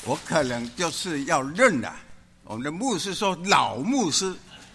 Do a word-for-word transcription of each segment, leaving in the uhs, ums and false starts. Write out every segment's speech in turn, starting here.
我可能就是要认了。我们的牧师说老牧师，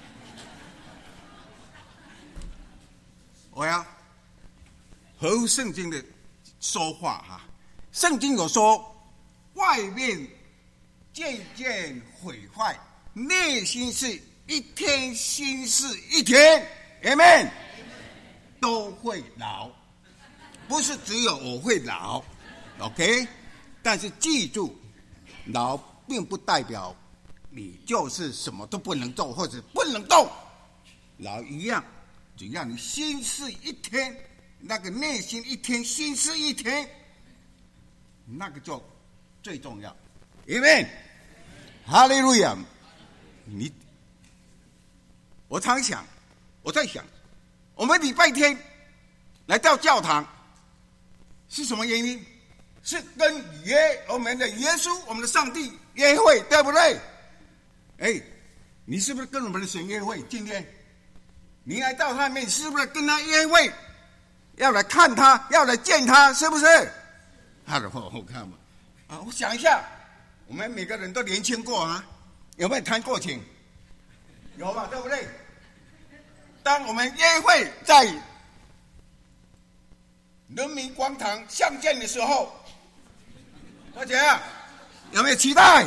我要合乎圣经的说话哈。圣经有说，外面渐渐毁坏，内心是一天新事一天 ，Amen， 都会老，不是只有我会老 ，OK？ 但是记住，老并不代表你就是什么都不能做或者不能动，老一样，只要你心思一天，那个内心一天，心思一天，那个就最重要。Amen， 哈利路亚！你，我常想，我在想，我们礼拜天来到教堂是什么原因？是跟耶我们的耶稣，我们的上帝约会，对不对？哎，你是不是跟我们的神约会？今天你来到他面，是不是跟他约会？要来看他，要来见他，是不是？他的话我看嘛，啊，我想一下，我们每个人都年轻过啊，有没有谈过情？有嘛，对不对？当我们约会在人民广场相见的时候，大家有没有期待？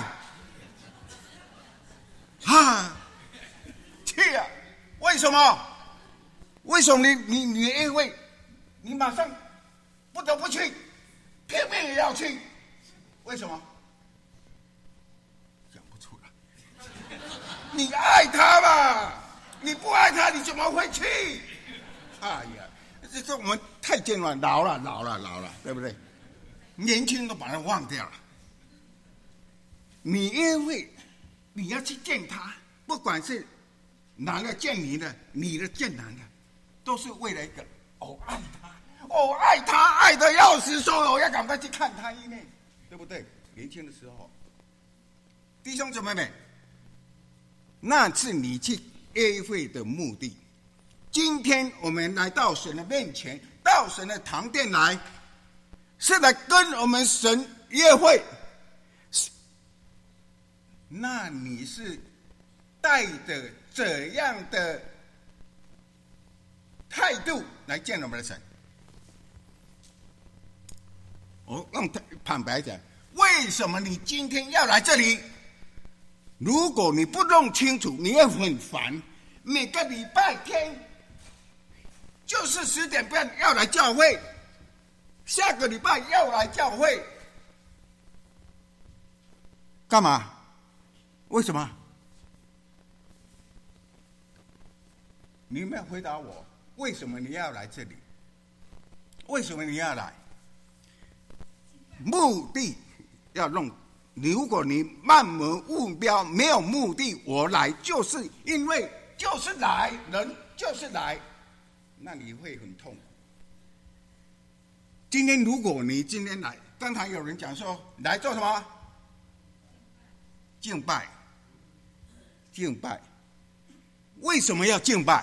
啊，去啊！为什么？为什么你你你约会，你马上不得不去，偏偏也要去？为什么？讲不出来。你爱他嘛？你不爱他，你怎么会去？哎呀，这这我们太健忘，老了，老了，老了，对不对？年轻都把它忘掉了。你约会，你要去见他，不管是男的见你的，女的见男的，都是为了一个我爱他，我爱他，爱的要死，说我要赶快去看他一面，对不对？年轻的时候，弟兄姊妹们，那是你去约会的目的。今天我们来到神的面前，到神的堂殿来，是来跟我们神约会。那你是带着怎样的态度来见我们的神？我用坦白讲，为什么你今天要来这里？如果你不弄清楚，你会很烦。每个礼拜天就是十点半要来教会，下个礼拜要来教会，干嘛？为什么？你有没有回答我？为什么你要来这里？为什么你要来？目的要弄。如果你漫无目标，没有目的，我来就是因为就是来，人就是来，那你会很痛苦。今天如果你今天来，刚才有人讲说来做什么？敬拜。敬拜，为什么要敬拜？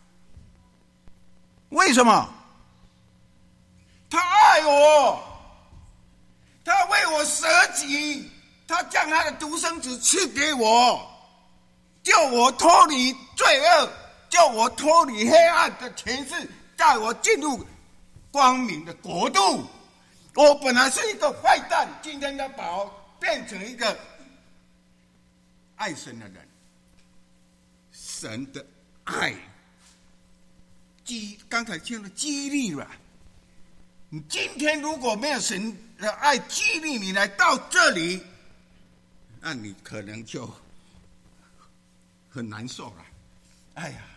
为什么？他爱我，他为我舍己，他将他的独生子赐给我，叫我脱离罪恶，叫我脱离黑暗的权势，带我进入光明的国度。我本来是一个坏蛋，今天要把我变成一个爱神的人。神的爱激，刚才听了激励了。你今天如果没有神的爱激励你来到这里，那你可能就很难受了。哎呀，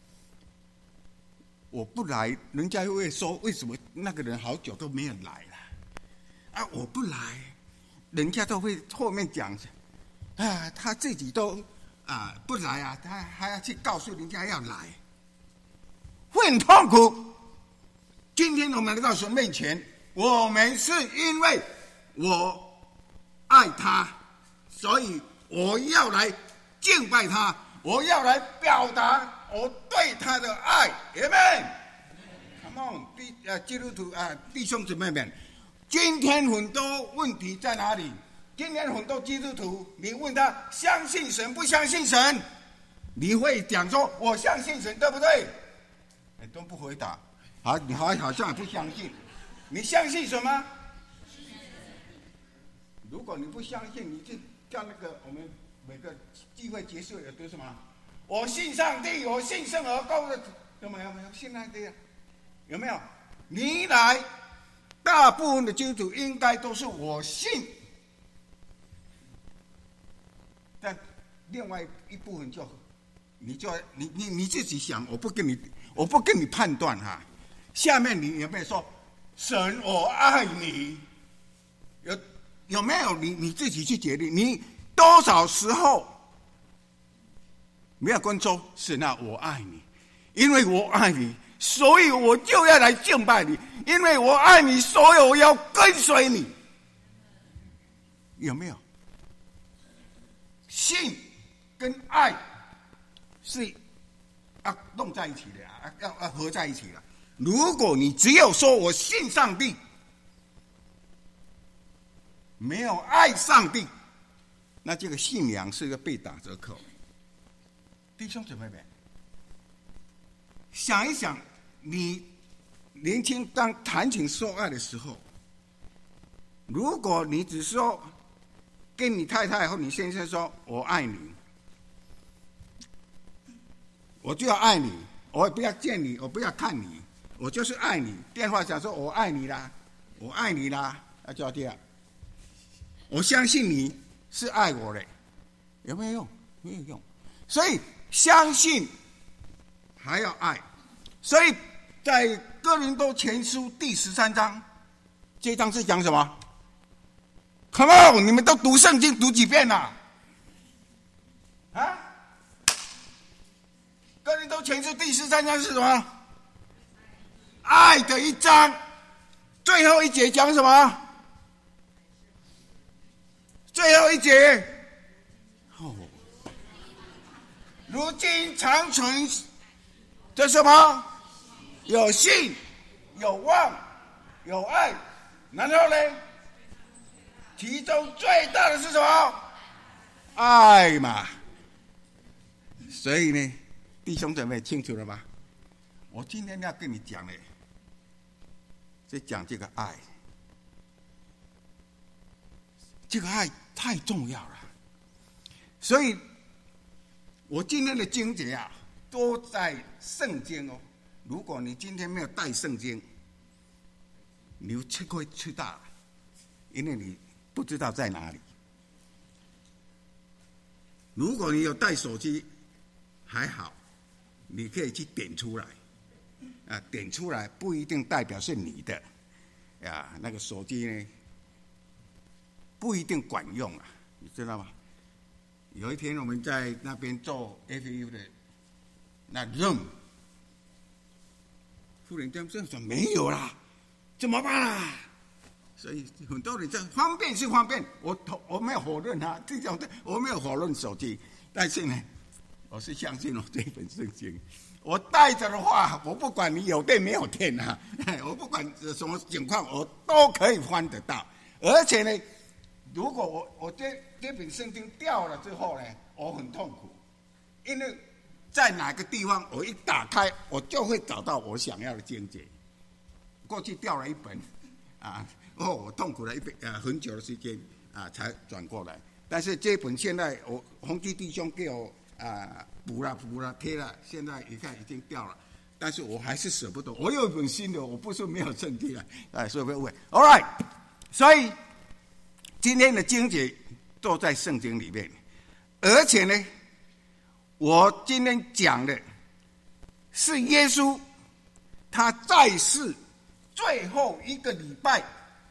我不来，人家会说为什么那个人好久都没有来了？啊，我不来，人家都会后面讲，啊，他自己都。啊，不来啊，他还要去告诉人家要来，会很痛苦。今天我们来到神面前，我们是因为我爱他，所以我要来敬拜他，我要来表达我对他的爱。Amen。Come on， 弟啊，基督徒啊，弟兄姊妹们，今天很多问题在哪里？ 今天很多基督徒，你问他相信神不相信神，你会讲说我相信神，对不对？哎，都不回答。好，你好好像也不相信。你相信什么？如果你不相信，你就叫那个我们每个聚会结束有读什么？我信上帝，我信圣而高的，有没有？没有信上帝啊？有没有？你来，大部分的基督徒应该都是我信，但另外一部分就，你就你你你自己想，我不跟你，我不跟你判断哈。下面你有没有说神我爱你？有有没有？你你自己去决定。你多少时候没有跟说神啊，我爱你，因为我爱你。所以我就要来敬拜你，因为我爱你，所以我要跟随你。有没有？信跟爱是要弄在一起的啊，要要合在一起的。如果你只有说我信上帝，没有爱上帝，那这个信仰是个被打折扣。弟兄姊妹们，想一想，你年轻当谈情说爱的时候，如果你只说跟你太太或你先生说我爱你，我就要爱你，我也不要见你，我不要看你，我就是爱你。电话讲说我爱你啦，我爱你啦，那就要这样。我相信你是爱我的，有没有用？没有用。所以相信还要爱。所以在哥林多前书第十三章，这一章是讲什么 ？Come on， 你们都读圣经读几遍了？啊？哥林多前书第十三章是什么？爱的一章，最后一节讲什么？最后一节，哦，如今长存这什么？有信，有望，有爱，然后呢？其中最大的是什么？爱嘛。所以呢，弟兄姊妹清楚了吗？我今天要跟你讲的，是讲这个爱。这个爱太重要了，所以我今天的经节啊，都在圣经哦。如果你今天没有带圣经，你吃亏吃大了，因为你不知道在哪里。如果你有带手机，还好，你可以去点出来，啊，点出来不一定代表是你的，啊，那个手机呢，不一定管用啊，你知道吗？有一天我们在那边做 F U 的那 room， 忽然间这说没有啦，怎么办啊？所以很多人这方便是方便，我我没有否认啊，这种我没有否认手机，但是呢，我是相信我这本圣经，我带着的话，我不管你有电没有电啊，我不管什么情况，我都可以翻得到，而且呢。如果我我这这本圣经掉了之后呢，我很痛苦，因为在哪个地方我一打开，我就会找到我想要的经节。过去掉了一本，啊，哦，我痛苦了一呃很久的时间啊，才转过来。但是这本现在我洪基弟兄给我啊补了补了贴了，现在一看已经掉了，但是我还是舍不得。我有一本新的，我不是没有圣经啊，哎，所以不会。All right， 所以。今天的经节都在圣经里面，而且呢，我今天讲的是耶稣他在世最后一个礼拜，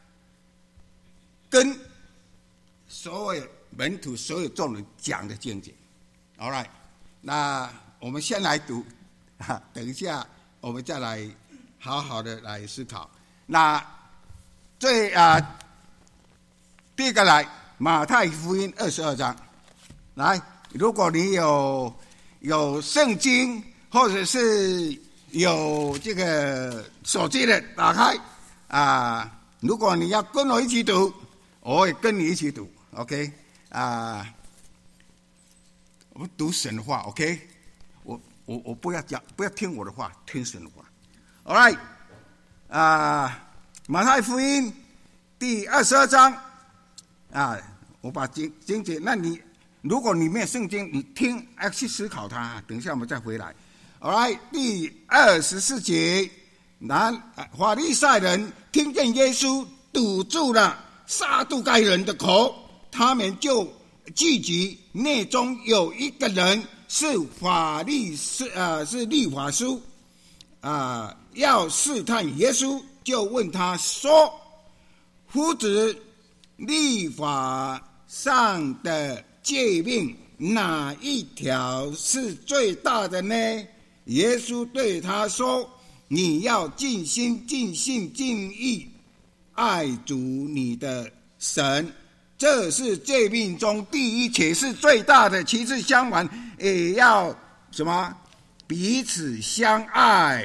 跟所有门徒、所有众人讲的经节。All right， 那我们先来读，啊，等一下我们再来好好的来思考。那最啊。第一个来马太福音二十二章，来，如果你有有圣经或者是有这个手机的，打开啊。如果你要跟我一起读，我也跟你一起读 OK 啊，我们读神的话 OK， 我我我不要讲，不要听我的话，听神的话。All right 啊，马太福音第二十二章啊，我把经经节，那你如果你没有圣经，你听要去思考它，等一下我们再回来。All right， 第二十四节，那法利赛人听见耶稣堵住了撒都该人的口，他们就聚集，内中有一个人是法利是呃是律法师啊、呃，要试探耶稣，就问他说：“夫子，律法上的诫命哪一条是最大的呢？”耶稣对他说：“你要尽心、尽性、尽意爱主你的神，这是诫命中第一，且是最大的。其次相反，也要什么？彼此相爱，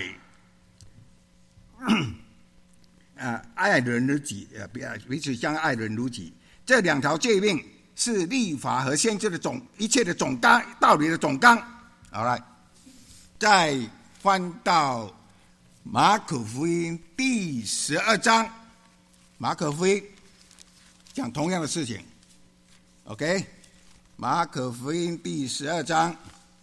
啊，爱人如己，呃，彼此相爱人如己。这两条诫命是律法和先知的总一切的总纲，道理的总纲。好了。”再翻到马可福音第十二章，马可福音讲同样的事情 ，OK， 马可福音第十二章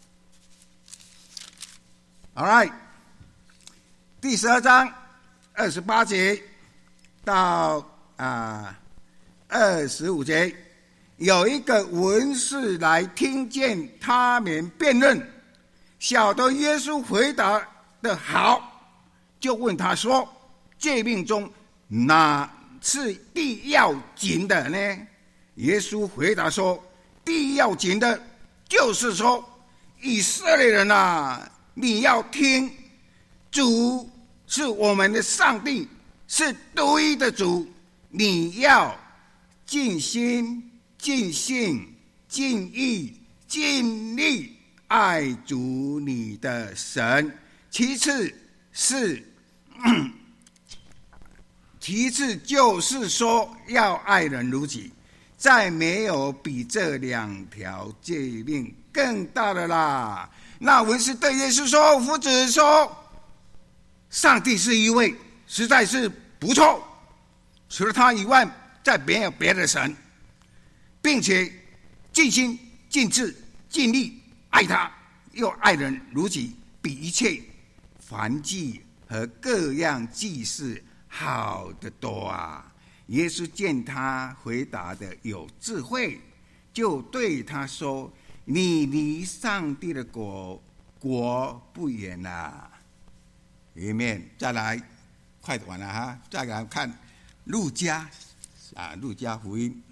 ，All right， 第十二章二十八节到啊二十五节，有一个文士来听见他们辩论。晓得耶稣回答的好，就问他说：“诫命中哪是第要紧的呢？”耶稣回答说：“第要紧的，就是说，以色列人啊，你要听，主是我们的上帝，是独一的主，你要尽心、尽性、尽意、尽力。”爱主你的神，其次是，其次就是说要爱人如己，再没有比这两条诫命更大的啦。那文士对耶稣说：“夫子说，上帝是一位，实在是不错，除了他以外，再没有别的神，并且尽心、尽智、尽力。”爱他，又爱人如己，比一切燔祭和各样祭祀好得多啊！耶稣见他回答的有智慧，就对他说：“你离上帝的国国不远啊。”里面再来，快完了哈！再来看路加啊，路加福音。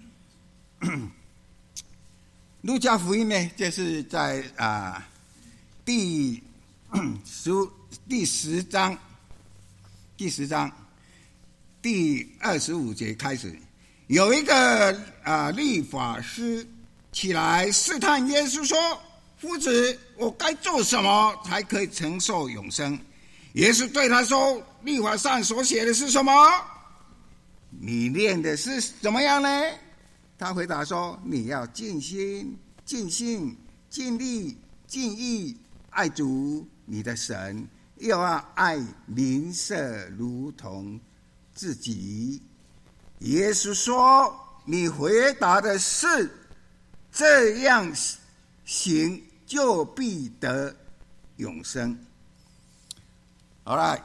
路加福音呢，就是在啊第十第十章第十章第二十五节开始，有一个啊律法师起来试探耶稣说：“夫子，我该做什么才可以承受永生？”耶稣对他说：“律法上所写的是什么？你念的是怎么样呢？”他回答说：“你要尽心、尽性、尽力、尽意爱主你的神，又要爱邻舍如同自己。”耶稣说：“你回答的是这样行，就必得永生。”好了，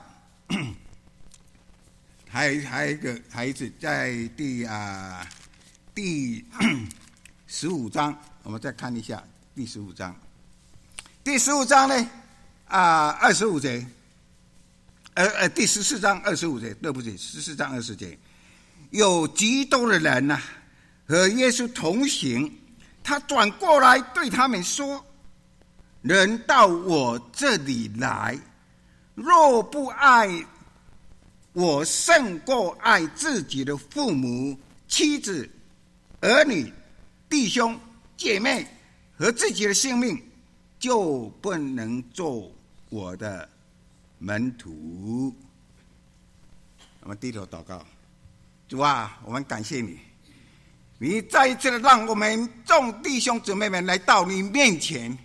还有还有一个孩子在第啊。第十五章，我们再看一下第十五章。第十五章呢，啊，二十五节，呃呃，第十四章二十五节，对不起，十四章二十节，有极多的人呐、啊，和耶稣同行，他转过来对他们说：“人到我这里来，若不爱我胜过爱自己的父母、妻子、儿女、弟兄、姐妹和自己的性命，就不能做我的门徒。”我们低头祷告，主啊，我们感谢你， 你再一次的让我们众弟兄姊妹们来到你面前，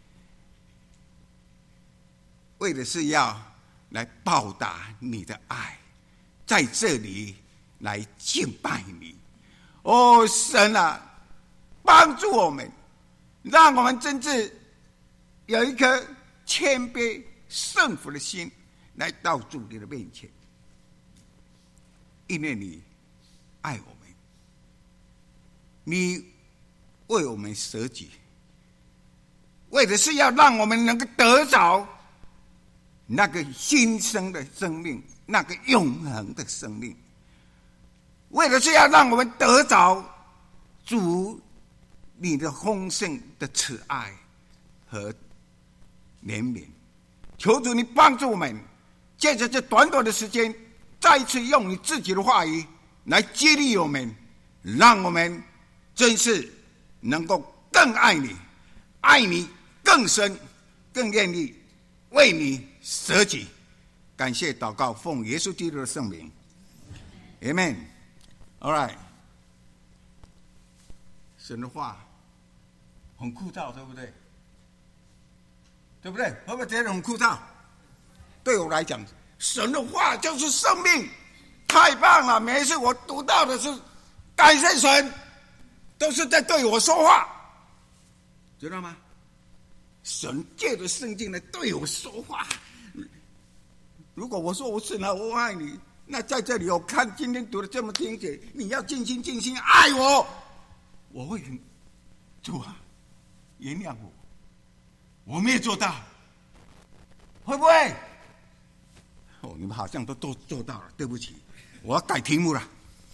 为的是要来报答你的爱，在这里来敬拜你。哦，神啊，帮助我们，让我们真正有一颗谦卑顺服的心来到主你的面前，因为你爱我们，你为我们舍己，为的是要让我们能够得着那个新生的生命，那个永恒的生命，为的是要让我们得着主你的丰盛的慈爱和怜悯。求主你帮助我们，借着这短短的时间，再一次用你自己的话语来激励我们，让我们真是能够更爱你，爱你更深，更愿意为你舍己。感谢祷告，奉耶稣基督的圣名 Amen。 All right， 神的话很枯燥，对不对？对不对？会不会觉得很枯燥？对我来讲，神的话就是生命，太棒了！每一次我读到的是感谢神，都是在对我说话，知道吗？神借着圣经来对我说话。如果我说我神啊，我爱你，那在这里我看今天读的这么精简，你要尽心尽心爱我，我会很主啊，原谅我，我没有做到，会不会？哦，你们好像都都做到了，对不起，我要改题目了。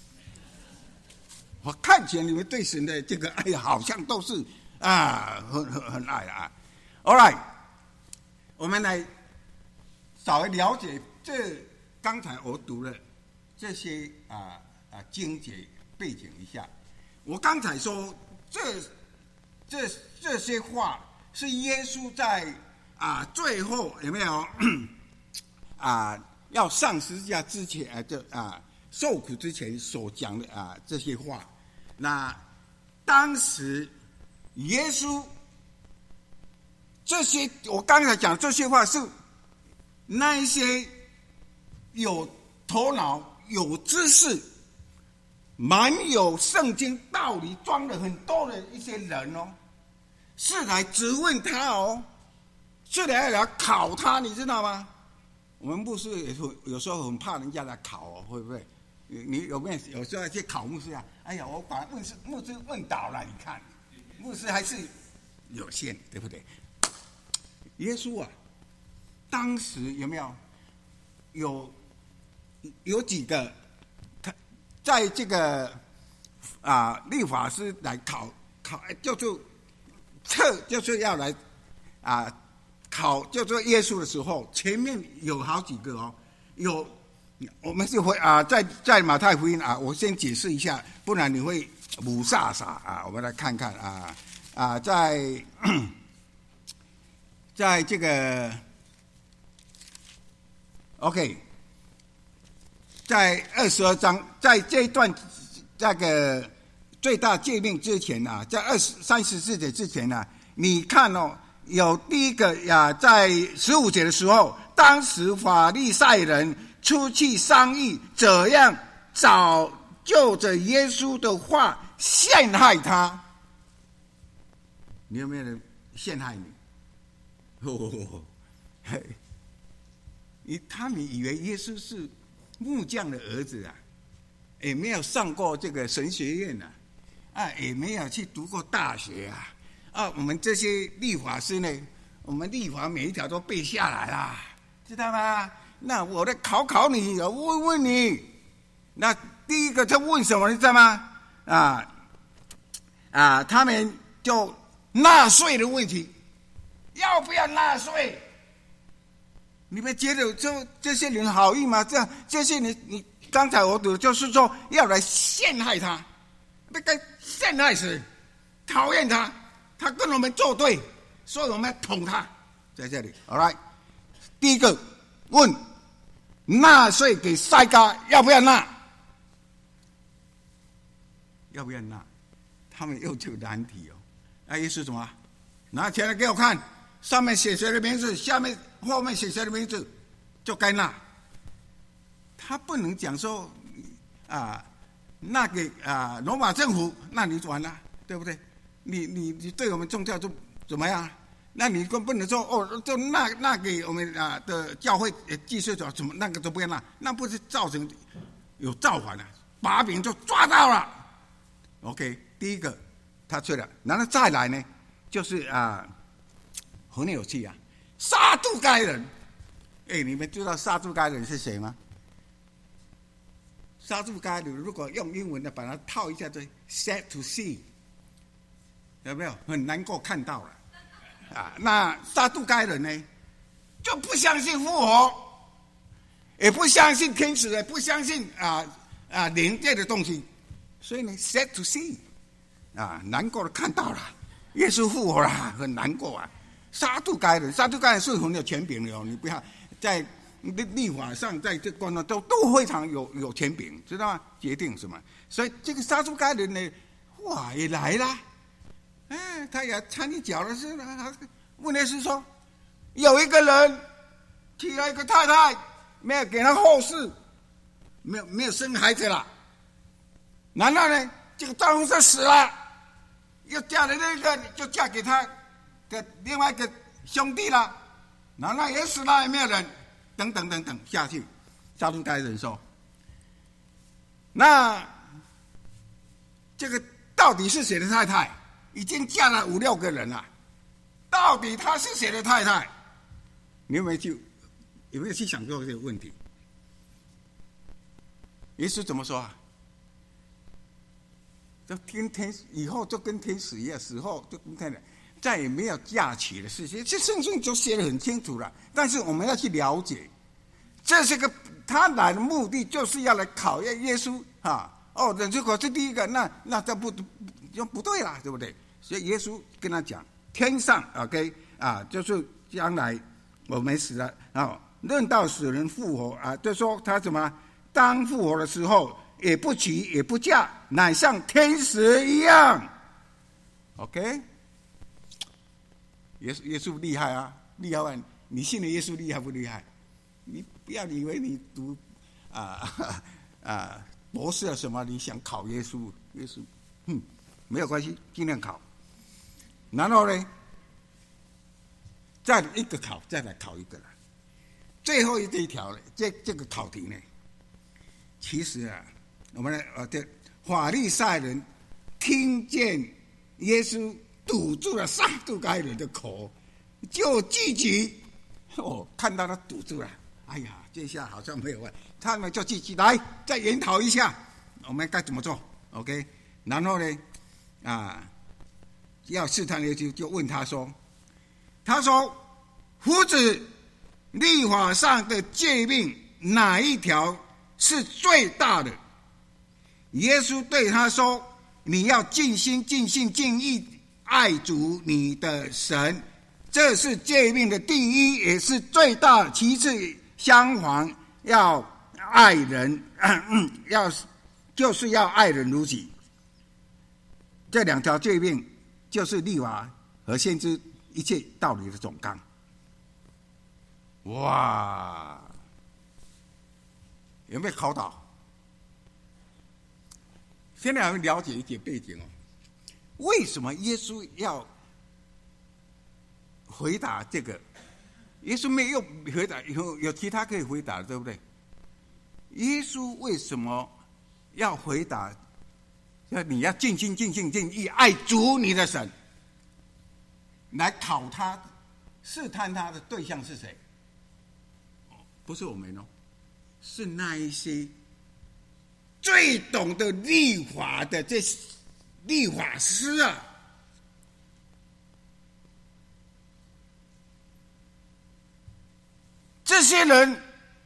我看起来你们对神的这个爱好像都是啊，很很很爱啊。All right， 我们来稍微了解这刚才我读了这些啊啊经节背景一下。我刚才说这这这些话是耶稣在啊最后有没有啊要上十字架之前啊就啊受苦之前所讲的啊这些话。那当时耶稣这些我刚才讲这些话是那一些有头脑有知识蛮有圣经道理装了很多的一些人哦，是来质问他哦，是来来考他，你知道吗？我们牧师也有时候很怕人家来考哦，会不会？你有没有有时候去考牧师啊？哎呀，我把牧师牧师问倒了，你看，牧师还是有限，对不对？耶稣啊，当时有没有有有几个他在这个啊律法师来考考，就是测就是要来啊考，就是耶稣的时候，前面有好几个哦，有。我们是会啊，在在马太福音啊，我先解释一下，不然你会母煞煞啊。我们来看看啊啊，在在这个 OK， 在二十二章，在这一段那个最大诫命之前啊，在二十三十四节之前啊，你看哦，有第一个呀，在十五节的时候，当时法利赛人出去商议怎样找就着耶稣的话陷害他。你有没有人陷害你？哦，你他们以为耶稣是木匠的儿子啊，也没有上过这个神学院啊，啊，也没有去读过大学啊，啊，我们这些律法师呢，我们律法每一条都背下来啦，知道吗？那我来考考你，我问问你。那第一个他问什么，你知道吗？啊啊，他们就纳税的问题，要不要纳税？你们觉得这这些人好意吗？这样这些人，你刚才我读就是说要来陷害他，那个陷害死，讨厌他，他跟我们作对，所以我们要捅他，在这里。All right， 第一个问。纳税给塞嘎要不要纳？要不要纳？ 他们又就难题哦。那耶稣怎么？拿起来给我看，上面写谁的名字，下面后面写谁的名字，就该纳。他不能讲说啊，那给啊罗马政府，那你完了，对不对？你你你对我们宗教就怎么样？那你更不能说哦，就那那给我们啊的教会祭司长怎么那个都不要纳，那不是造成有造反了，把柄就抓到了。OK， 第一个他去了，然后再来呢，就是啊很有趣啊，撒都该人。哎，你们知道撒都该人是谁吗？撒都该人如果用英文的把它套一下，就 sad to see， 有没有？很难过看到了啊。那撒都该人呢，就不相信复活，也不相信天使，也不相信啊啊灵界的东西，所以呢 sad to see 啊，难过的看到了耶稣复活了，很难过啊。撒都该人，撒都该人是很有权柄的哦，你不要在立法上，在这关呢都都非常有有权柄，知道吗？决定什么？所以这个撒都该人呢，哇，也来了，哎，他也参与搅了事了。问题是说，有一个人娶了一个太太，没有给他后事，没有没有生孩子了，然后呢，这个丈夫就死了，又嫁了那个，就嫁给他的另外一个兄弟了，然后也死了，也没有人。等等等等下去，撒都该人说，那这个到底是谁的太太？已经嫁了五六个人了，到底她是谁的太太？你有没有去有没有去想过这个问题？耶稣怎么说啊？就跟天以后就跟天使一样，死后就跟天使。再也没有嫁娶的事情，这圣经就写得很清楚了。但是我们要去了解，这是个他来的目的，就是要来考验耶稣啊！哦，如果是第一个，那那这不就不对了，对不对？所以耶稣跟他讲，天上 OK 啊，就是将来我们死了啊，论到死人复活啊，就说他怎么当复活的时候，也不娶也不嫁，乃像天使一样。OK。耶稣耶稣厉害啊，厉害啊！你信的耶稣厉害不厉害？你不要以为你读啊啊博士啊什么，你想考耶稣，耶稣，嗯，没有关系，尽量考。然后呢，再一个考，再来考一个了。最后一这一条呢，这这个考题呢，其实啊，我们呃这法利赛人听见耶稣堵住了撒都该人的口，就聚集。哦，看到他堵住了，哎呀，这下好像没有问，他们就聚集来再研讨一下，我们该怎么做 ？OK， 然后呢，啊，要试探耶稣，就问他说：“他说，夫子，律法上的诫命哪一条是最大的？”耶稣对他说：“你要尽心、尽性、尽意。”爱主你的神，这是诫命的第一，也是最大。其次，相反要爱人，要就是要爱人如己。这两条诫命就是律法和先知一切道理的总纲。哇，有没有考倒？现在我们了解一点背景哦。为什么耶稣要回答这个？耶稣没有回答，有有其他可以回答，对不对？耶稣为什么要回答？要你要尽心、尽性、尽意爱主你的神，来考他、试探他的对象是谁？不是我们哦，是那一些最懂得律法的这律法师啊，这些人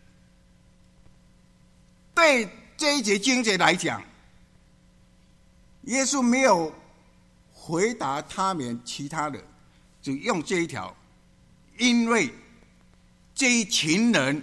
对这一节经节来讲，耶稣没有回答他们其他的，只用这一条，因为这一群人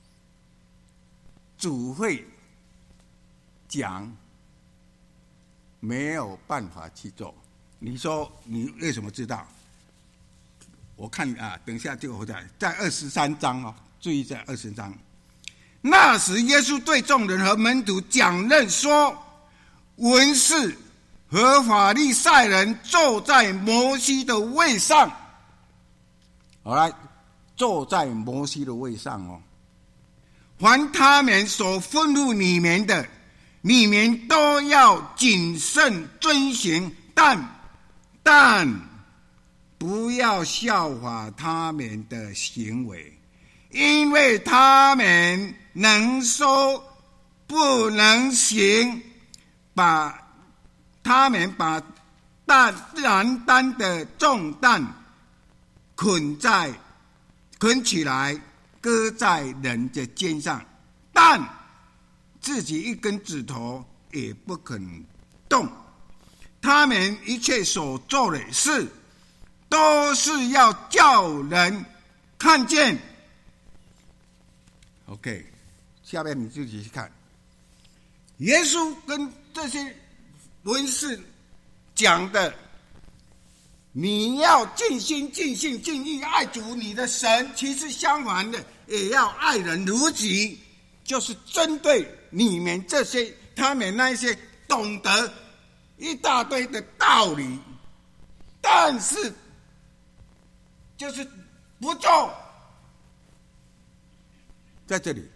只会讲没有办法去做。你说你为什么知道？我看啊，等一下就回答，在二十三章哦，注意在二十章。那时，耶稣对众人和门徒讲论说：文士和法利赛人坐在摩西的位上，好来，坐在摩西的位上哦。凡他们所吩咐你们的，你们都要谨慎遵行，但但不要效法他们的行为，因为他们能说不能行，把他们把担难担的重担捆在捆起来，搁在人的肩上，但自己一根指头也不肯动。他们一切所做的事，都是要叫人看见。OK， 下面你自己去看。耶稣跟这些文士讲的，你要尽心尽性尽意爱主你的神，其实相反的也要爱人如己，就是针对你们这些他们那些懂得一大堆的道理，但是就是不做。在这里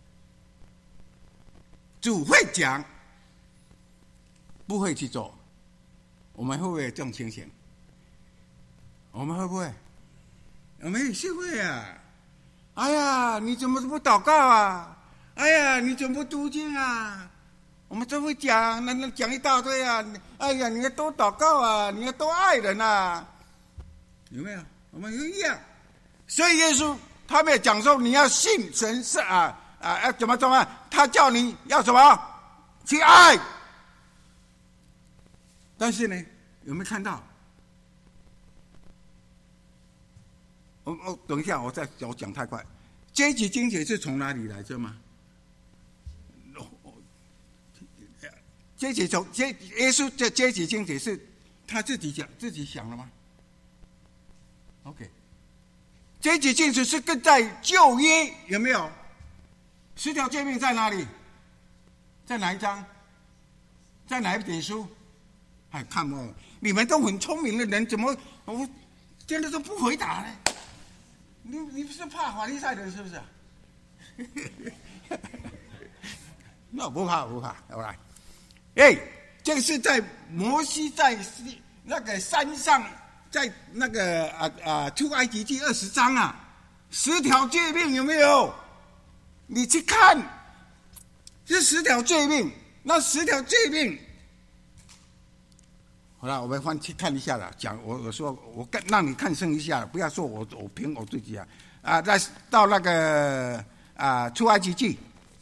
主会讲，不会去做，我们会不会有这种情形？我们会不会？我们也是会啊！哎呀，你怎么不祷告啊？哎呀，你怎么不读经啊？我们都会讲，那那讲一大堆啊！哎呀，你要多祷告啊，你要多爱人啊，有没有？我们一样。所以耶稣他们也讲说，你要信神是啊啊要怎么怎么？他叫你要什么？去爱。但是呢，有没有看到？我我等一下，我再我讲太快。阶级经济是从哪里来的吗？阶级从阶耶稣的阶级经济是他自己讲自己想的吗 ？OK， 阶级经济是跟在旧约有没有？十条诫命在哪里？在哪一章？在哪一本书？哎，看哦，你们都很聪明的人，怎么我真的都不回答呢？你你不是怕法利赛人是不是？那不怕不怕，好来。哎，这个是在摩西在那个山上，在那个啊啊出埃及记二十章啊，十条诫命有没有？你去看，这十条诫命，那十条诫命，好了，我们翻去看一下了。讲我我说我让你看剩一下，不要说我我凭我自己啊啊！再到那个啊出埃及记。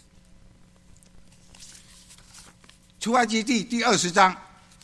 出埃及记第二十章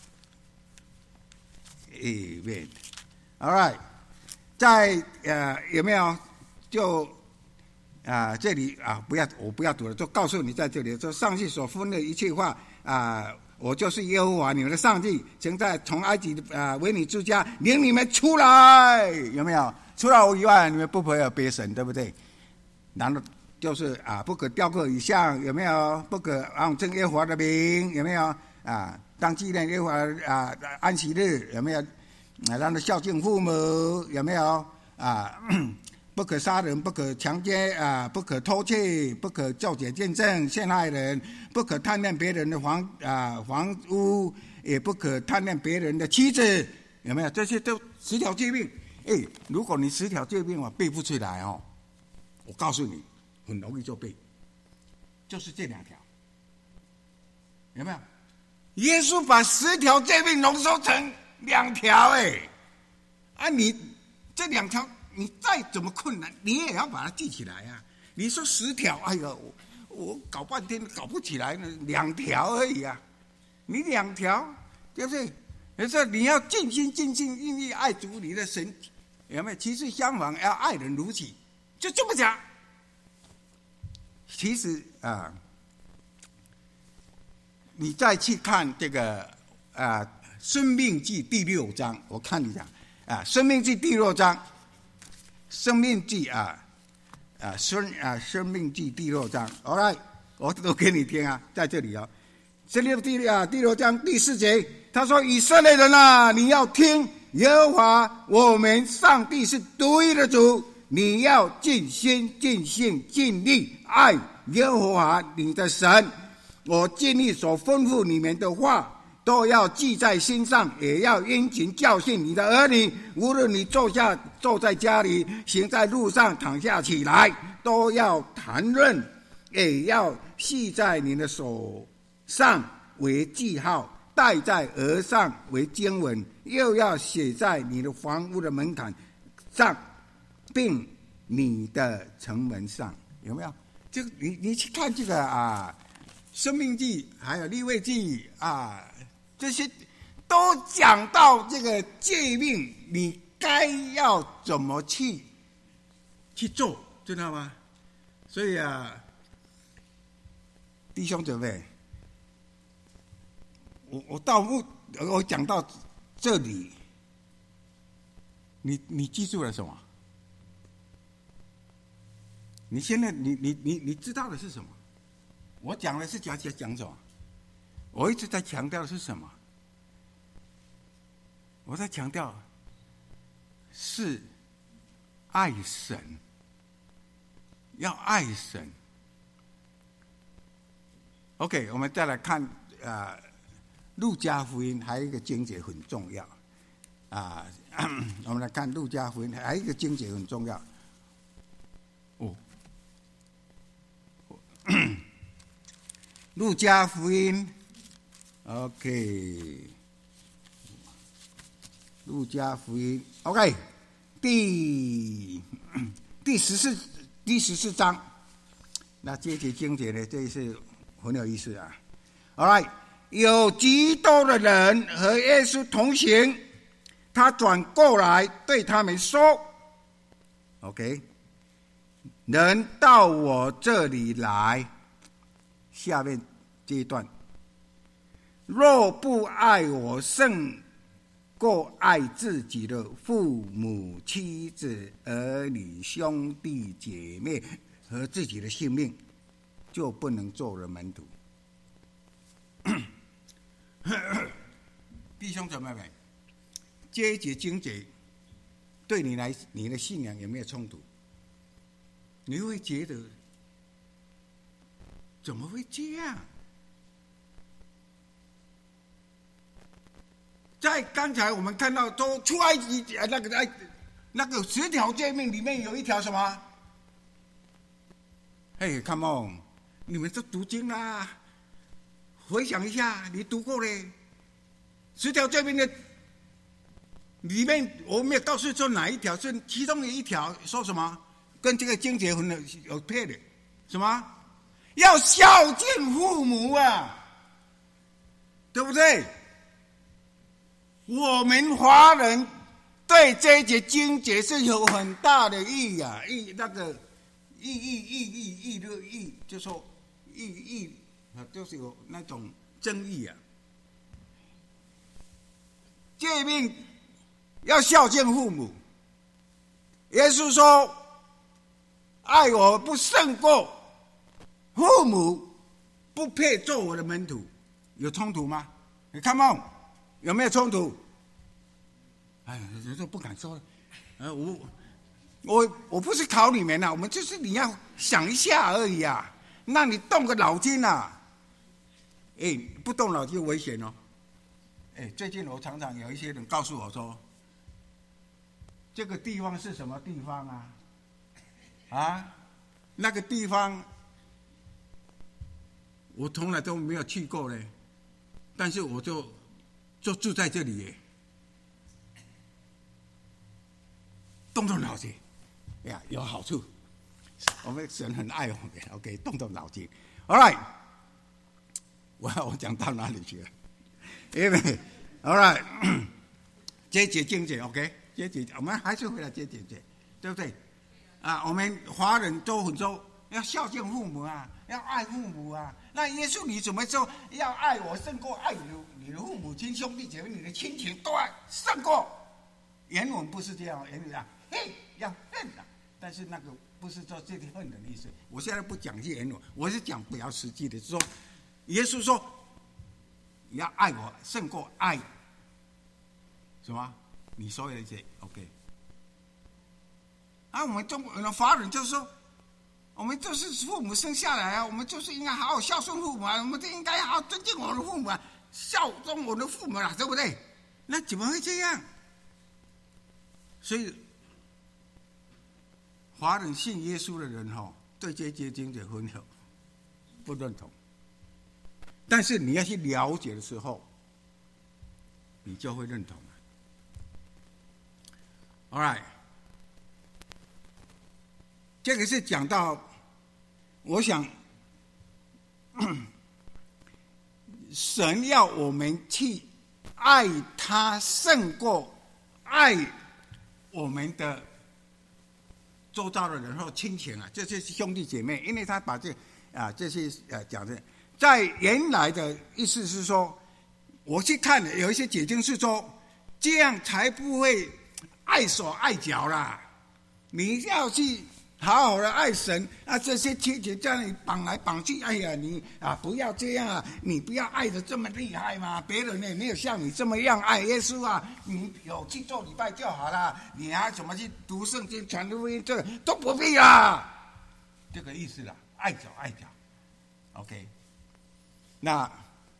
，Amen。All right， 在呃有没有就啊、呃、这里啊不要我不要读了，就告诉你在这里说上帝所分的一切话啊、呃，我就是耶和华你们的上帝，曾在从埃及啊、呃、为你之家领你们出来，有没有？除了我以外，你们不可有别神，对不对？难道？就是啊，不可雕刻以像，有没有？不可妄称耶和华的名，有没有？啊，当纪念耶和华啊安息日，有没有？啊，让他孝敬父母，有没有？啊，不可杀人，不可强奸啊，不可偷窃，不可造假见证陷害人，不可贪恋别人的房啊房屋，也不可贪恋别人的妻子，有没有？这些都十条诫命。哎，如果你十条诫命我背不出来哦，我告诉你。很容易就背，就是这两条，有没有？耶稣把十条诫命浓缩成两条，哎，啊你，你这两条你再怎么困难，你也要把它记起来啊！你说十条，哎呦，我, 我搞半天搞不起来呢，两条而已啊！你两条，对不对？有时候你要尽心尽性尽力爱主你的神，有没有？其实相反，要爱人如己，就这么讲。其实啊，你再去看这个啊，《生命记》第六章，我看一下啊，《生命记》第六章，《生命记》啊啊生啊《生命记》第六章，好来，我都给你听啊，在这里哦，这里第啊第六章第四节，他说：“以色列人啊，你要听耶和华我们上帝是独一的主，你要尽心、尽性、尽力爱耶和华你的神。我尽力所吩咐你们的话，都要记在心上，也要殷勤教训你的儿女。无论你坐下、坐在家里，行在路上、躺下起来，都要谈论，也要系在你的手上为记号，戴在额上为经文，又要写在你的房屋的门槛上，并你的城门上。”有没有？这个你你去看这个啊，《生命记》还有《利未记》啊，这些都讲到这个诫命，你该要怎么去去做，知道吗？所以啊，弟兄姊妹，我我到目我讲到这里，你你记住了什么？你现在你你你你知道的是什么？我讲的是讲讲讲什么？我一直在强调的是什么？我在强调是爱神，要爱神。OK， 我们再来看啊，呃《路加福音》还有一个经节很重要啊、呃，我们来看《路加福音》还有一个经节很重要。哦，路加福音 ，OK， 路加福音 ，OK， 第第十四第十四章，那这节经节呢，这是很有意思啊。All right， 有极多的人和耶稣同行，他转过来对他们说 ：“OK， 人到我这里来。”下面这一段，若不爱我胜过爱自己的父母、妻子、儿女、兄弟姐妹和自己的性命，就不能做人门徒。弟兄姊妹们，这一节经节对你来，你的信仰有没有冲突？你会觉得怎么会这样？在刚才我们看到都出埃及那个哎那个十条诫命里面有一条什么？嘿 ，come on， 你们都读经啦，回想一下，你读过嘞？十条诫命的里面，我没有告诉说哪一条是其中的一条，说什么跟这个经节很有配的，什么？要孝敬父母啊，对不对？我们华人对这一节经节是有很大的意义啊，意那个意义意义意的意，就说意义啊，就是有那种争议啊。诫命要孝敬父母，耶稣说：“爱我不胜过父母，不配做我的门徒。”有冲突吗？你看嘛，有没有冲突？哎，有时候不敢说。呃，我我我不是考你们啊，我们就是你要想一下而已啊。那你动个脑筋啊！哎，不动脑筋危险哦。哎，最近我常常有一些人告诉我说，这个地方是什么地方啊？啊，那个地方我从来都没有去过嘞，但是我就就住在这里耶。动动脑筋，呀，有好处。我们神很爱我们 ，OK， 动动脑筋。All right， 我我讲到哪里去了？因为 ，All right， 这节经节 ，OK， 这节我们还是回来这节节，对不对？啊，我们华人都很说要孝敬父母啊，要爱父母啊。那耶稣你怎么说要爱我胜过爱你你的父母亲、兄弟姐妹、你的亲情都要胜过。原文不是这样，原文啊，嘿，要恨啊，但是那个不是说这个恨的意思。我现在不讲这原文，我是讲比较实际的，就是说，耶稣说，你要爱我胜过爱什么？你所有的一切 ，OK。啊，我们中国人的华人就是说，我们就是父母生下来啊，我们就是应该好好孝顺父母啊，我们就应该好好尊敬我们的父母啊，效忠我们的父母啊，对不对？那怎么会这样？所以，华人信耶稣的人哈、哦，对这些经节分合不认同。但是你要去了解的时候，你就会认同了。All right， 这个是讲到，我想，神要我们去爱他胜过爱我们的周遭的人或亲情啊，这些兄弟姐妹，因为他把这啊这些呃讲的，在原来的意思是说，我去看有一些解经是说，这样才不会碍手碍脚啦。你要去好好的爱神啊，这些亲戚在你绑来绑去，哎呀，你啊不要这样啊，你不要爱的这么厉害嘛，别人也没有像你这么样爱耶稣啊，你有去做礼拜就好了，你还怎么去读圣经、传福音，这个都不必啦，这个意思啦，爱脚爱脚 ，OK。那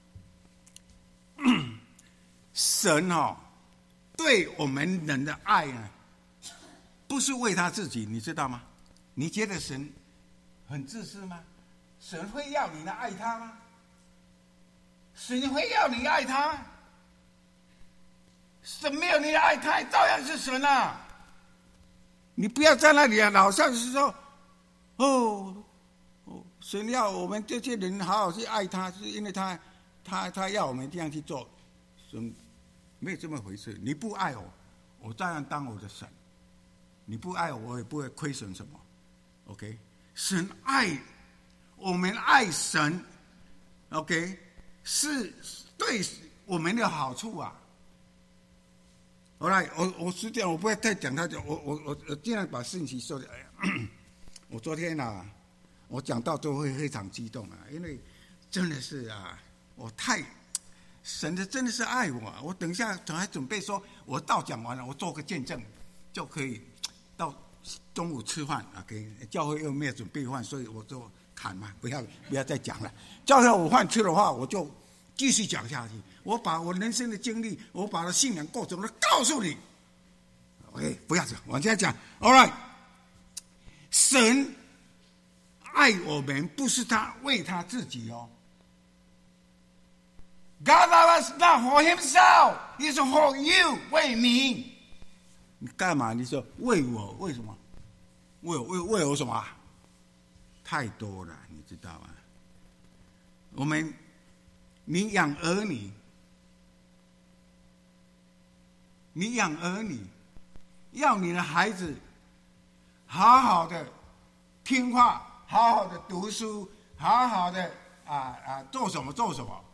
神哦，对我们人的爱呢，不是为他自己，你知道吗？你觉得神很自私吗？神会要你来爱他吗？神会要你爱他吗？神没有你来爱他，照样是神啊！你不要在那里啊，老像是说，哦，哦，神要我们这些人好好去爱他，是因为他，他，他要我们这样去做。神没有这么回事。你不爱我，我照样当我的神；你不爱我，我也不会亏损什么。OK， 神爱我们，爱神 ，OK， 是对我们的好处啊。好来，我我实际上我不会再讲太久，我我我我尽量把信息说的。我昨天啊，我讲到都会非常激动啊，因为真的是啊，我太神的真的是爱我。我等一下还准备说，我道讲完了，我做个见证就可以到。中午吃饭啊，给教会又没有准备饭，所以我就砍嘛，不要不要再讲了。教会午饭吃的话，我就继续讲下去。我把我人生的经历，我把我信仰过程都告诉你。OK， 不要讲，往下讲。All right， 神爱我们，不是他为他自己哦。God loves us not for himself, it's for you， 为你。你干嘛？你说为我？为什么？为我为为我什么？太多了，你知道吗？我们，你养儿女，你养儿女，要你的孩子好好的听话，好好的读书，好好的啊啊做什么做什么。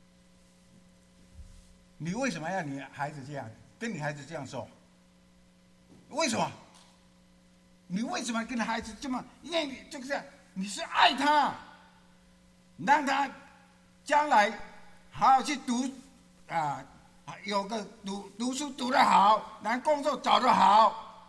你为什么要你孩子这样跟你孩子这样说？为什么？你为什么跟孩子这么？因为你这个是你是爱他，让他将来好好去读啊，有个读读书读得好，然后工作找得好。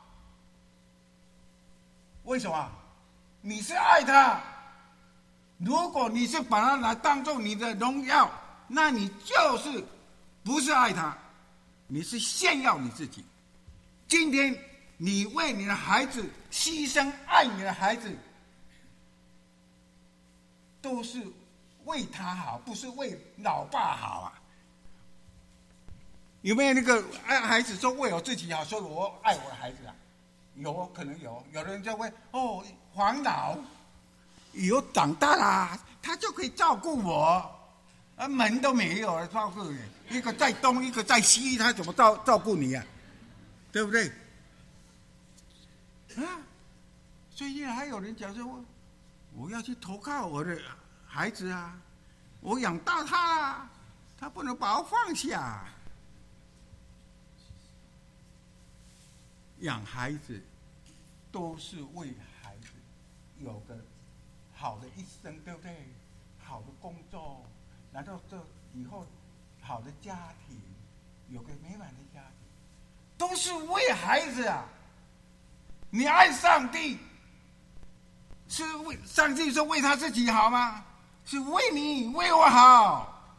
为什么？你是爱他。如果你是把他来当做你的荣耀，那你就是不是爱他，你是炫耀你自己。今天你为你的孩子牺牲，爱你的孩子，都是为他好，不是为老爸好啊。有没有那个爱孩子说为我自己好，所以我爱我的孩子啊？有，可能有。有的人就会哦，黄老以后长大啦，他就可以照顾我，啊，门都没有了，照顾你。一个在东，一个在西，他怎么照照顾你啊？对不对？啊，最近还有人讲说，我要去投靠我的孩子啊，我养大他啊， 他不能把我放下。养孩子都是为孩子有个好的一生，对不对？好的工作，然后这以后好的家庭，有个美满的家庭，都是为孩子啊！你爱上帝，是为上帝是为他自己好吗？是为你为我好。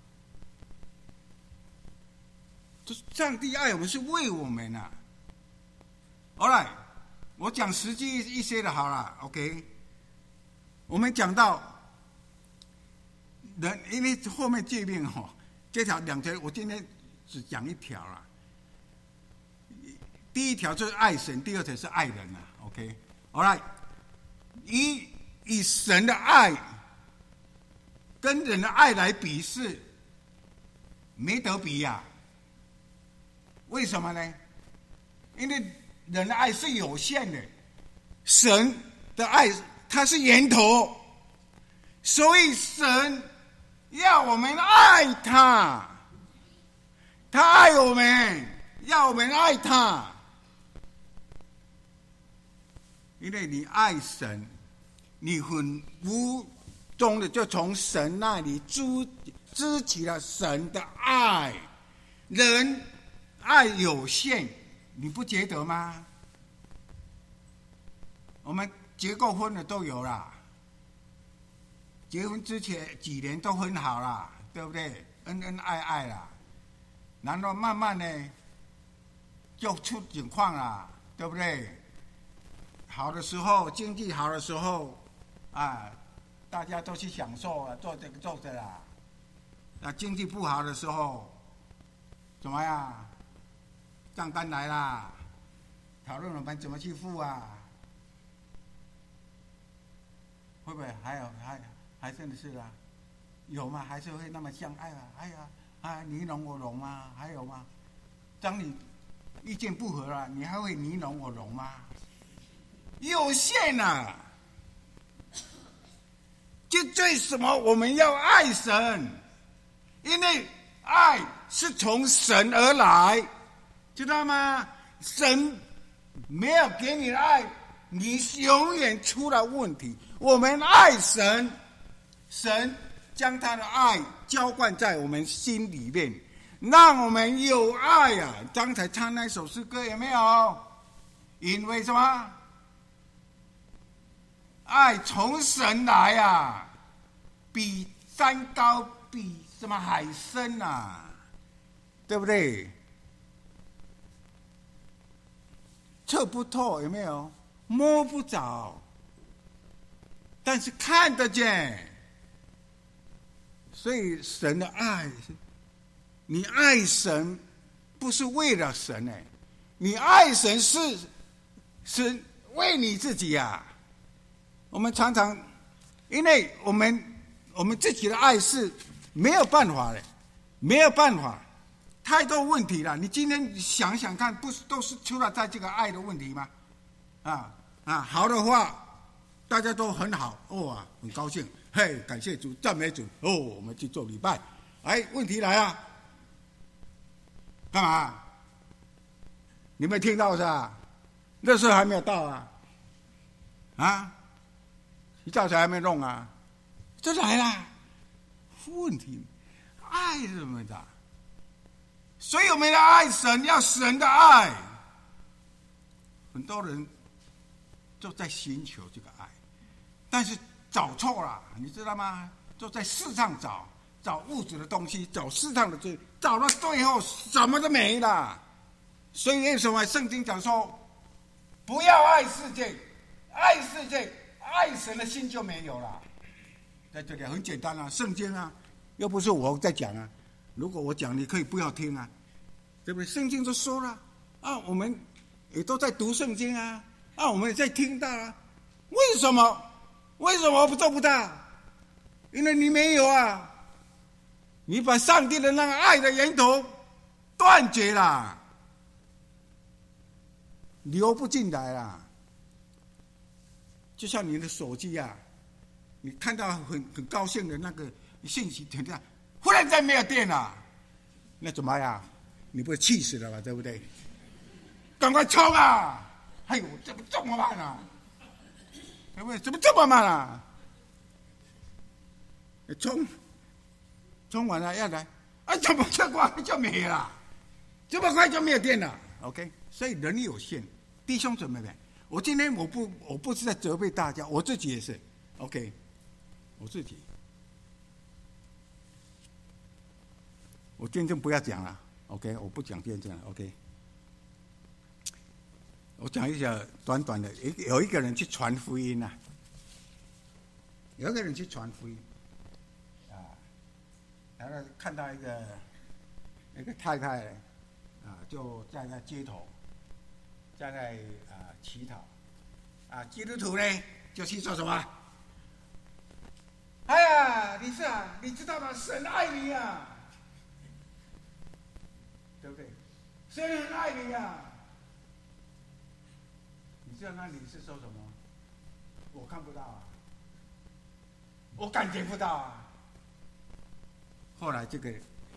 这上帝爱我们是为我们啊。好来，我讲实际一些的好了 ，OK。我们讲到人，因为后面诫命哈，这条两条，我今天只讲一条了。第一条就是爱神，第二条是爱人啊 ，OK。好来，以以神的爱跟人的爱来比是没得比呀、啊。为什么呢？因为人的爱是有限的，神的爱它是源头，所以神要我们爱他，他爱我们，要我们爱他。因为你爱神，你很无中的就从神那里知知起了神的爱。人爱有限，你不觉得吗？我们结过婚的都有啦，结婚之前几年都很好啦，对不对？恩恩爱爱啦，然后慢慢呢就出情况啦，对不对？好的时候，经济好的时候，啊，大家都去享受啊，做这个做这啦。那经济不好的时候，怎么样？账单来啦，讨论我们怎么去付啊？会不会还有还还真的是啊？有吗？还是会那么相爱啊？哎呀，啊，你侬我侬吗？还有吗？当你意见不合了，你还会你侬我侬吗？有限啊！就为什么我们要爱神？因为爱是从神而来，知道吗？神没有给你的爱，你永远出了问题。我们爱神，神将他的爱浇灌在我们心里面，让我们有爱啊！刚才唱那首诗歌有没有？因为什么？爱从神来啊，比山高，比什么海深啊，对不对？测不透，有没有？摸不着，但是看得见。所以神的爱，你爱神不是为了神哎，你爱神是是为你自己呀、啊。我们常常，因为我们我们自己的爱是没有办法的，没有办法，太多问题了。你今天想想看，不是都是出了在这个爱的问题吗？啊啊，好的话，大家都很好哦啊，很高兴，嘿，感谢主，赞美主哦，我们去做礼拜。哎，问题来了，干嘛？你没听到是吧？那时候还没有到啊，啊。你教材还没弄啊，这来了，问题，爱是什么的？所以我们要爱神，要神的爱。很多人都在寻求这个爱，但是找错了，你知道吗？就在世上找，找物质的东西，找世上的东西，找到最后什么都没了。所以为什么圣经讲说，不要爱世界，爱世界。爱神的心就没有了，在这里很简单啊，圣经啊，又不是我在讲啊。如果我讲，你可以不要听啊，对不对？圣经都说了啊，我们也都在读圣经啊，啊，我们也在听到啊。为什么？为什么不做不到？因为你没有啊，你把上帝的那个爱的源头断绝了，流不进来了。就像你的手机啊，你看到很很高兴的那个信息，等下忽然间没有电了，那怎么样？你不是气死了吗？对不对？赶快冲啊！哎呦，怎么这么慢啊？对不对？怎么这么慢啊？冲，冲完了要来，啊，怎么这么快就没了？这么快就没有电了 ？OK， 所以人力有限，弟兄姊妹们，我今天我不我不是在责备大家，我自己也是 OK， 我自己，我见证不要讲了 ，OK， 我不讲见证了 ，OK。我讲一下短短的，有一个人去传福音呐、啊，有一个人去传福音，啊，然后看到一个那个太太啊，就在那街头，在那啊乞讨，啊，基督徒呢就去做什么？哎呀，你是啊，你知道吗？神爱你啊，对不对？神很爱你啊。你知道那里是说什么？我看不到啊，我感觉不到啊。后来这个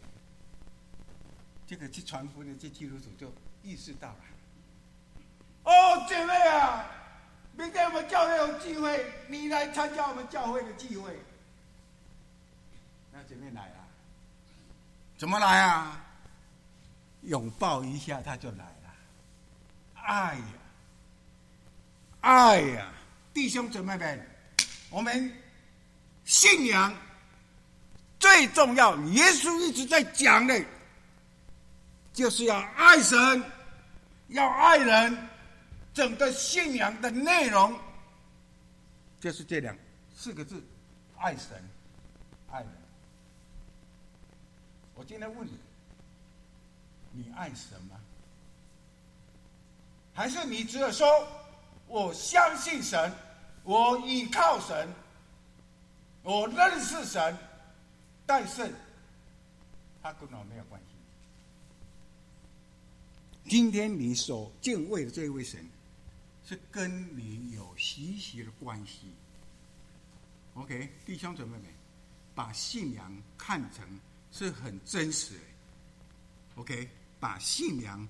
这个去传福音的这基督徒就意识到了。哦，姐妹啊，明天我们教会有聚会，你来参加我们教会的聚会。那姐妹来了，怎么来啊？拥抱一下他就来了。哎呀！哎呀，弟兄姊妹们，我们信仰最重要，耶稣一直在讲的，就是要爱神，要爱人。整个信仰的内容就是这两四个字：爱神、爱人。我今天问你，你爱神吗？还是你只有说？我相信神，我依靠神，我认识神，但是他跟我没有关系。今天你所敬畏的这位神，是跟你有息息的关系。OK， 弟兄姊妹们，把信仰看成是很真实的。OK， 把信仰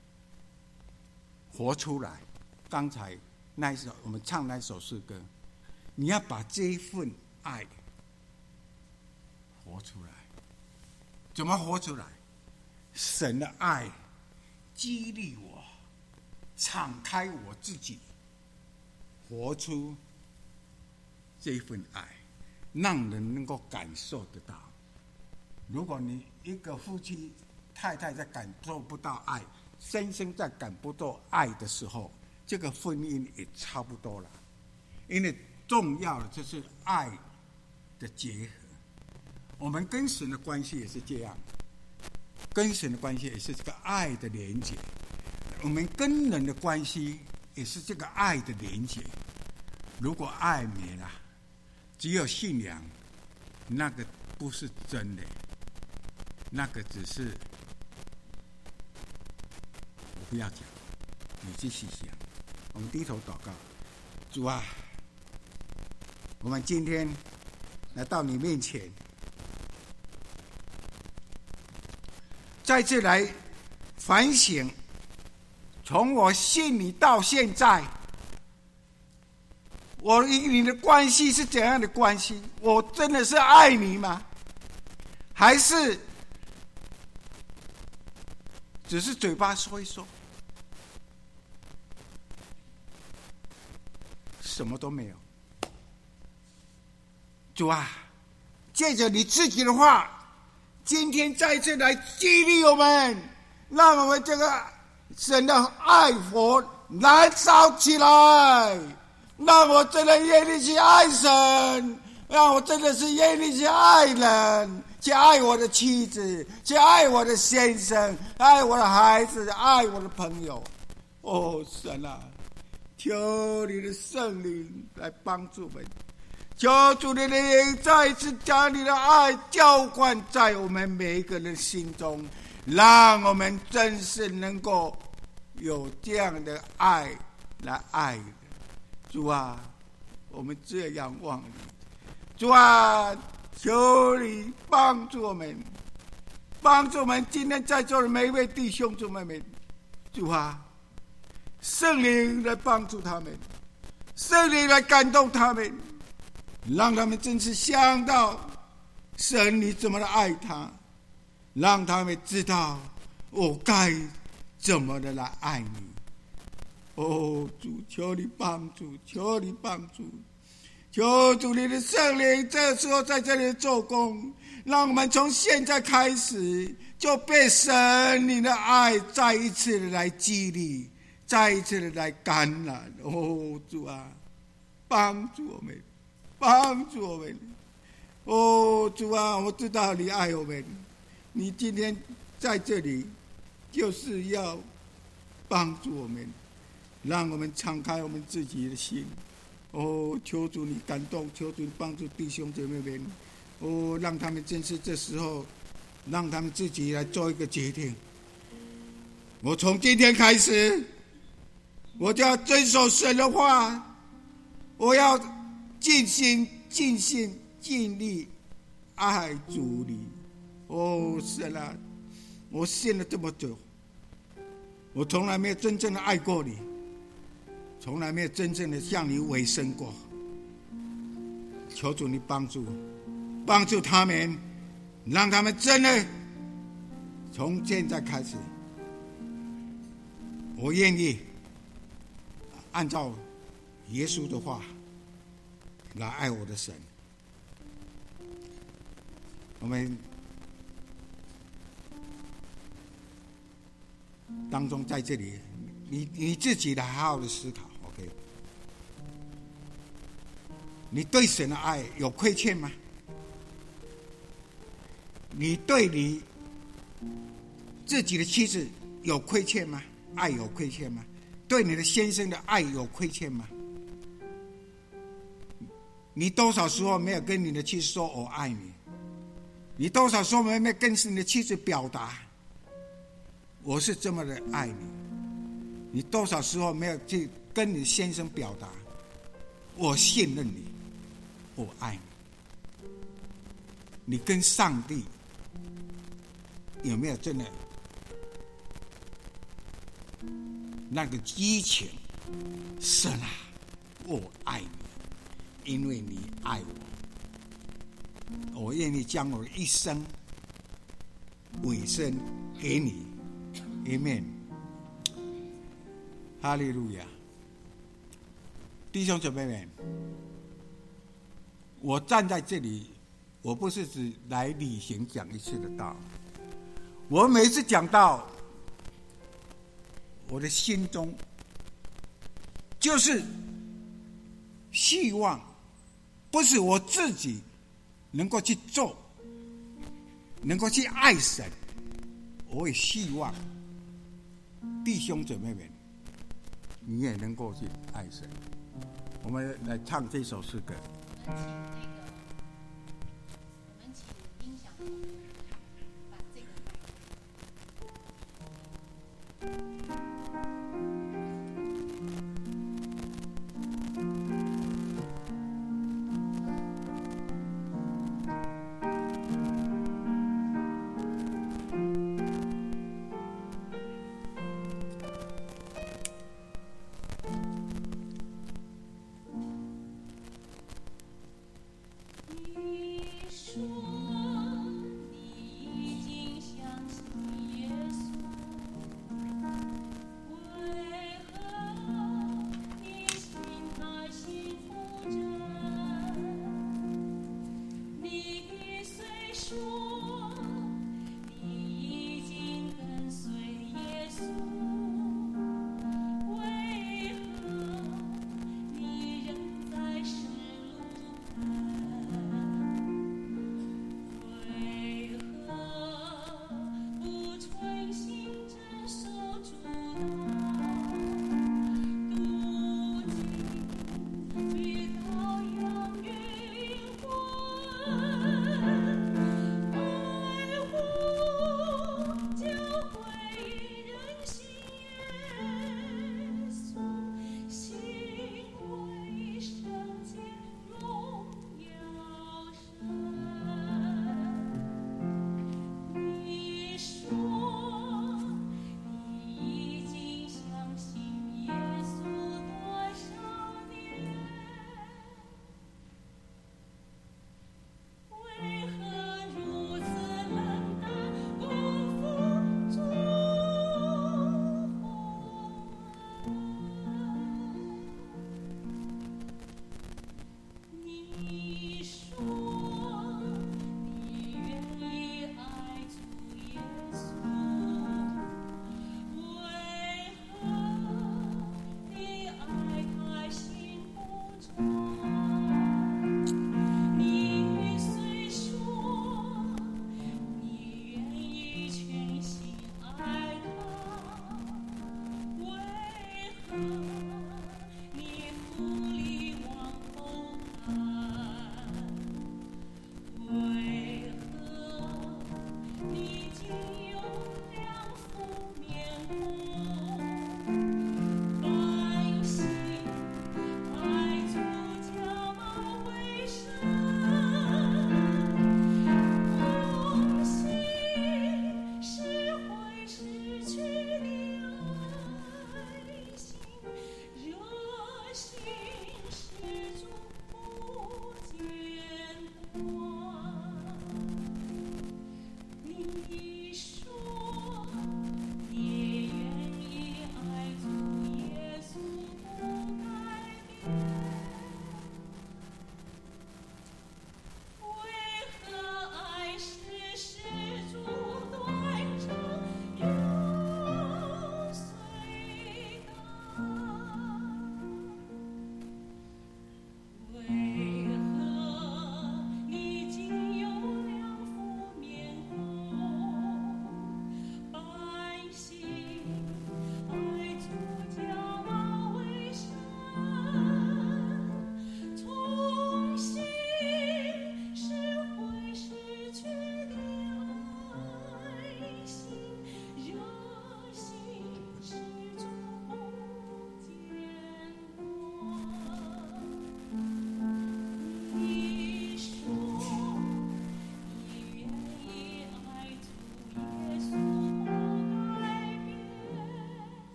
活出来。刚才那一首我们唱那首诗歌，你要把这一份爱活出来。怎么活出来？神的爱激励我，敞开我自己，活出这一份爱，让人能够感受得到。如果你一个夫妻太太在感受不到爱，先生在感不到爱的时候，这个婚姻也差不多了。因为重要的就是爱的结合。我们跟神的关系也是这样，跟神的关系也是这个爱的连结。我们跟人的关系也是这个爱的连结。如果爱没了，只有信仰，那个不是真的，那个只是我不要讲，你去细想。我们低头祷告，主啊，我们今天来到你面前，再次来反省，从我信你到现在，我与你的关系是怎样的关系？我真的是爱你吗？还是只是嘴巴说一说，什么都没有？主啊，借着你自己的话，今天再一次来激励我们，让我们这个神的爱火燃烧起来，让我真的愿意去爱神，让我真的是愿意去爱人，去爱我的妻子，去爱我的先生，爱我的孩子，爱我的朋友。哦，神啊，求你的圣灵来帮助我们，求主你的灵再一次将你的爱浇灌在我们每一个人心中，让我们真是能够有这样的爱来爱人。主啊，我们这样望你。主啊， 求你帮助我们，帮助我们今天在座的每一位弟兄姊妹们。主啊，圣灵来帮助他们，圣灵来感动他们，让他们真是想到神你怎么的爱他，让他们知道我该怎么的来爱你。哦，主，求你帮助，求你帮助，求主你的圣灵这时候在这里做工，让我们从现在开始就被神你的爱再一次的来激励，再一次的来感染。哦，主啊，帮助我们，帮助我们。哦，主啊，我知道你爱我们，你今天在这里就是要帮助我们，让我们敞开我们自己的心。哦，求主你感动，求主你帮助弟兄姐妹们。哦，让他们真是这时候，让他们自己来做一个决定。我从今天开始，我就要遵守神的话，我要尽心、尽心、尽力爱主你。哦，神啊，我信了这么久，我从来没有真正的爱过你，从来没有真正的向你委身过。求主你帮助，帮助他们，让他们真的从现在开始，我愿意按照耶稣的话来爱我的神。我们当中在这里，你你自己来好好的思考 ，OK？ 你对神的爱有亏欠吗？你对你自己的妻子有亏欠吗？爱有亏欠吗？对你的先生的爱有亏欠吗？你多少时候没有跟你的妻子说我爱你？你多少时候没有跟你的妻子表达我是这么的爱你？你多少时候没有去跟你先生表达我信任你，我爱你？你跟上帝有没有真的那个激情？神啊，我爱你，因为你爱我，我愿意将我的一生委身给你。Amen， 哈利路亚！弟兄姊妹们，我站在这里，我不是只来例行讲一次的道，我每一次讲道，我的心中就是希望，不是我自己能够去做，能够去爱神，我也希望弟兄姊妹们，你也能够去爱神。我们来唱这首诗歌。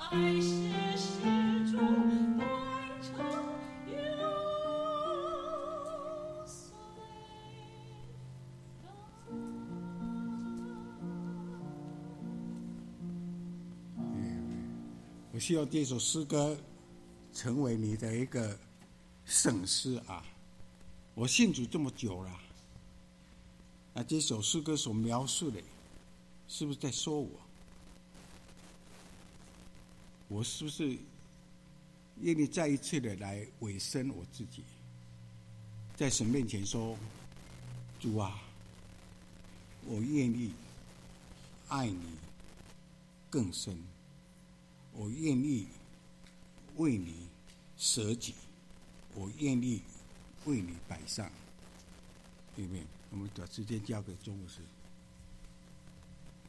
爱是始终代偿有岁我希望这首诗歌成为你的一个省思啊！我信主这么久了，那这首诗歌所描述的，是不是在说我？我是不是愿意再一次的来委身我自己，在神面前说：主啊，我愿意爱你更深，我愿意为你舍己，我愿意为你摆上。对不对？我们把时间交给钟牧师。